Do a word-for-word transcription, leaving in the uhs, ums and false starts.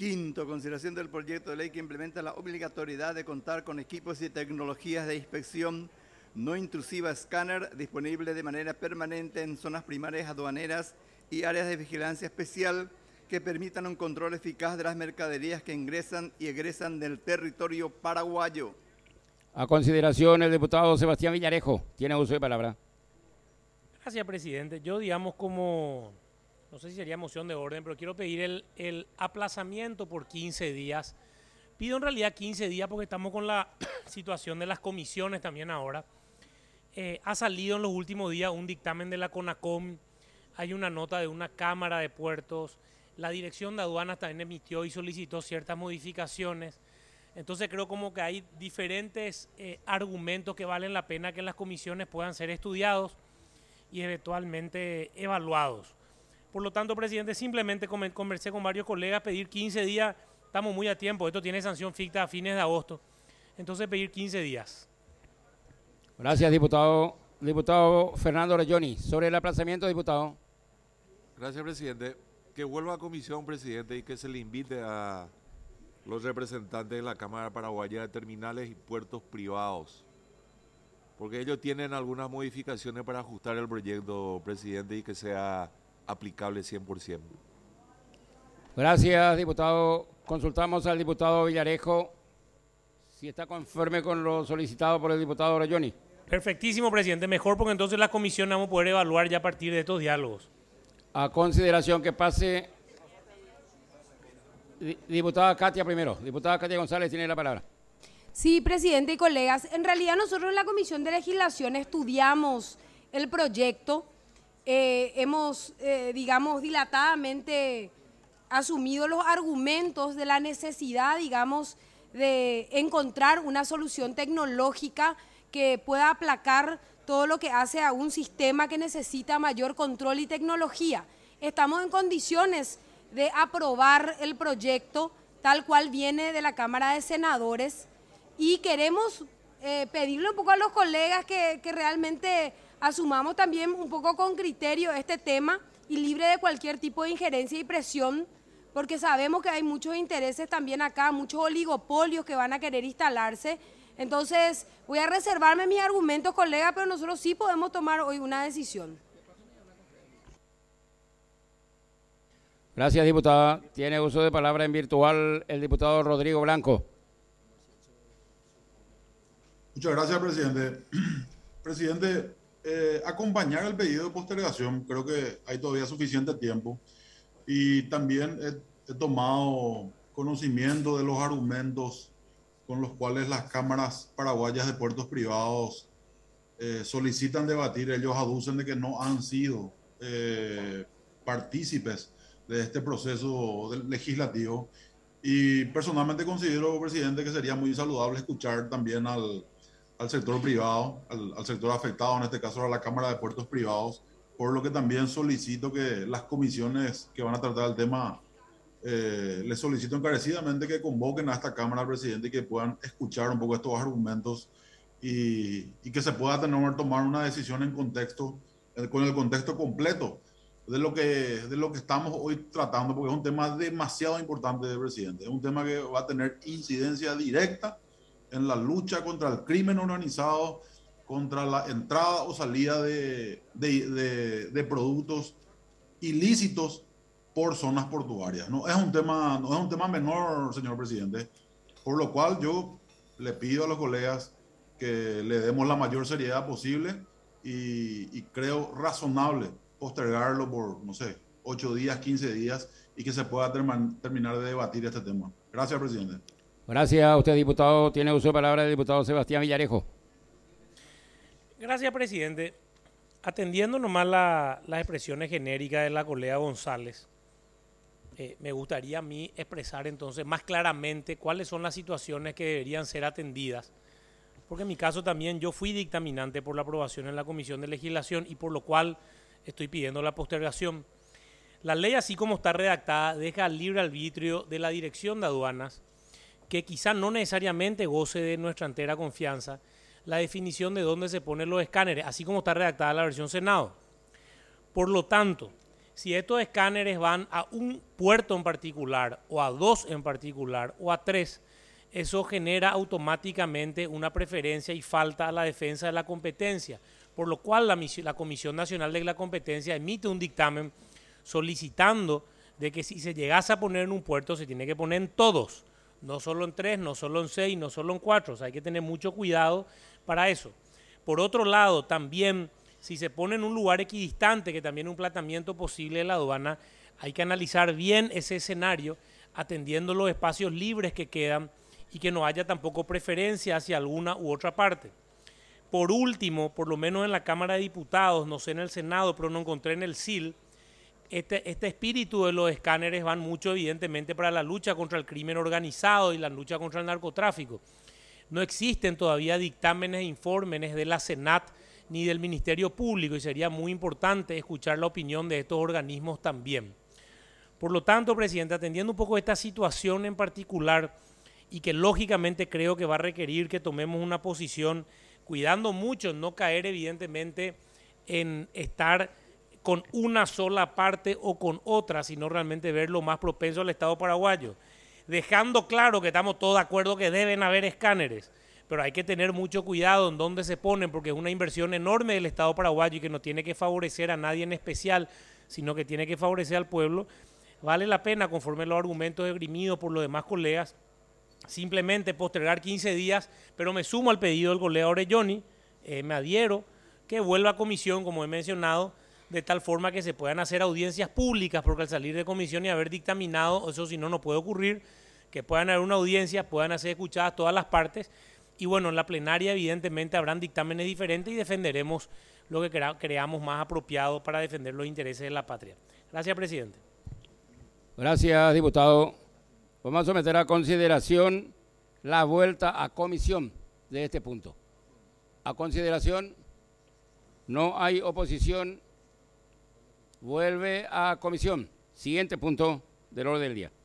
Quinto, consideración del proyecto de ley que implementa la obligatoriedad de contar con equipos y tecnologías de inspección no intrusiva escáner disponible de manera permanente en zonas primarias aduaneras y áreas de vigilancia especial que permitan un control eficaz de las mercaderías que ingresan y egresan del territorio paraguayo. A consideración el diputado Sebastián Villarejo. Tiene uso de palabra. Gracias, presidente. Yo, digamos, como, no sé si sería moción de orden, pero quiero pedir el, el aplazamiento por quince días. Pido en realidad quince días porque estamos con la situación de las comisiones también ahora. Eh, ha salido en los últimos días un dictamen de la CONACOM, hay una nota de una cámara de puertos, la dirección de aduanas también emitió y solicitó ciertas modificaciones. Entonces creo como que hay diferentes eh, argumentos que valen la pena que en las comisiones puedan ser estudiados y eventualmente evaluados. Por lo tanto, presidente, simplemente conversé con varios colegas, pedir quince días, estamos muy a tiempo, esto tiene sanción ficta a fines de agosto, entonces pedir quince días. Gracias, diputado. Diputado Fernando Rayoni, sobre el aplazamiento, diputado. Gracias, presidente. Que vuelva a comisión, presidente, y que se le invite a los representantes de la Cámara Paraguaya de Terminales y Puertos Privados, porque ellos tienen algunas modificaciones para ajustar el proyecto, presidente, y que sea aplicable cien por ciento. Gracias, diputado. Consultamos al diputado Villarejo si está conforme con lo solicitado por el diputado Rayoni. Perfectísimo, presidente. Mejor porque entonces la comisión vamos a poder evaluar ya a partir de estos diálogos. A consideración que pase... Diputada Katia primero. Diputada Katia González tiene la palabra. Sí, presidente y colegas. En realidad nosotros en la Comisión de Legislación estudiamos el proyecto. Eh, hemos, eh, digamos, dilatadamente asumido los argumentos de la necesidad, digamos, de encontrar una solución tecnológica que pueda aplacar todo lo que hace a un sistema que necesita mayor control y tecnología. Estamos en condiciones de aprobar el proyecto tal cual viene de la Cámara de Senadores y queremos eh, pedirle un poco a los colegas que, que realmente asumamos también un poco con criterio este tema y libre de cualquier tipo de injerencia y presión, porque sabemos que hay muchos intereses también acá, muchos oligopolios que van a querer instalarse. Entonces, voy a reservarme mis argumentos, colegas, pero nosotros sí podemos tomar hoy una decisión. Gracias, diputada. Tiene uso de palabra en virtual el diputado Rodrigo Blanco. Muchas gracias, presidente. Presidente, eh, acompañar el pedido de postergación, creo que hay todavía suficiente tiempo. Y también he, he tomado conocimiento de los argumentos con los cuales las cámaras paraguayas de puertos privados eh, solicitan debatir. Ellos aducen de que no han sido eh, partícipes de este proceso legislativo. Y personalmente considero, presidente, que sería muy saludable escuchar también al, al sector privado, al, al sector afectado, en este caso a la Cámara de Puertos Privados, por lo que también solicito que las comisiones que van a tratar el tema, eh, les solicito encarecidamente que convoquen a esta Cámara, presidente, y que puedan escuchar un poco estos argumentos y, y que se pueda tener, tomar una decisión en contexto, eh, con el contexto completo de lo, que, de lo que estamos hoy tratando, porque es un tema demasiado importante, presidente. Es un tema que va a tener incidencia directa en la lucha contra el crimen organizado, contra la entrada o salida de, de, de, de productos ilícitos por zonas portuarias. No es un tema, no es un tema menor, señor presidente, por lo cual yo le pido a los colegas que le demos la mayor seriedad posible y, y creo razonable postergarlo por, no sé, ocho días, quince días y que se pueda term terminar de debatir este tema. Gracias, presidente. Gracias a usted, diputado. Tiene uso de palabra el diputado Sebastián Villarejo. Gracias, presidente. Atendiendo nomás la, las expresiones genéricas de la colega González, eh, me gustaría a mí expresar entonces más claramente cuáles son las situaciones que deberían ser atendidas, porque en mi caso también yo fui dictaminante por la aprobación en la Comisión de Legislación y por lo cual estoy pidiendo la postergación. La ley, así como está redactada, deja al libre arbitrio de la Dirección de Aduanas, que quizá no necesariamente goce de nuestra entera confianza, la definición de dónde se ponen los escáneres, así como está redactada la versión Senado. Por lo tanto, Si estos escáneres van a un puerto en particular, o a dos en particular, o a tres, eso genera automáticamente una preferencia y falta a la defensa de la competencia, por lo cual la, la Comisión Nacional de la Competencia emite un dictamen solicitando de que si se llegase a poner en un puerto, se tiene que poner en todos, no solo en tres, no solo en seis, no solo en cuatro, o sea, hay que tener mucho cuidado para eso. Por otro lado, también, si se pone en un lugar equidistante, que también es un planteamiento posible de la aduana, hay que analizar bien ese escenario, atendiendo los espacios libres que quedan y que no haya tampoco preferencia hacia alguna u otra parte. Por último, por lo menos en la Cámara de Diputados, no sé en el Senado, pero no encontré en el S I L, este, este espíritu de los escáneres van mucho evidentemente para la lucha contra el crimen organizado y la lucha contra el narcotráfico. No existen todavía dictámenes e informes de la Senat ni del Ministerio Público y sería muy importante escuchar la opinión de estos organismos también. Por lo tanto, presidente, atendiendo un poco esta situación en particular y que lógicamente creo que va a requerir que tomemos una posición cuidando mucho no caer evidentemente en estar con una sola parte o con otra, sino realmente ver lo más propenso al Estado paraguayo, dejando claro que estamos todos de acuerdo que deben haber escáneres, pero hay que tener mucho cuidado en dónde se ponen, porque es una inversión enorme del Estado paraguayo y que no tiene que favorecer a nadie en especial, sino que tiene que favorecer al pueblo. Vale la pena, conforme los argumentos esgrimidos por los demás colegas, simplemente postergar quince días, pero me sumo al pedido del colega Orelloni, eh, me adhiero, que vuelva a comisión, como he mencionado, de tal forma que se puedan hacer audiencias públicas, porque al salir de comisión y haber dictaminado, eso si no, no puede ocurrir, que puedan haber una audiencia, puedan ser escuchadas todas las partes, y bueno, en la plenaria evidentemente habrán dictámenes diferentes y defenderemos lo que crea, creamos más apropiado para defender los intereses de la patria. Gracias, presidente. Gracias, diputado. Vamos a someter a consideración la vuelta a comisión de este punto. A consideración, no hay oposición. Vuelve a comisión. Siguiente punto del orden del día.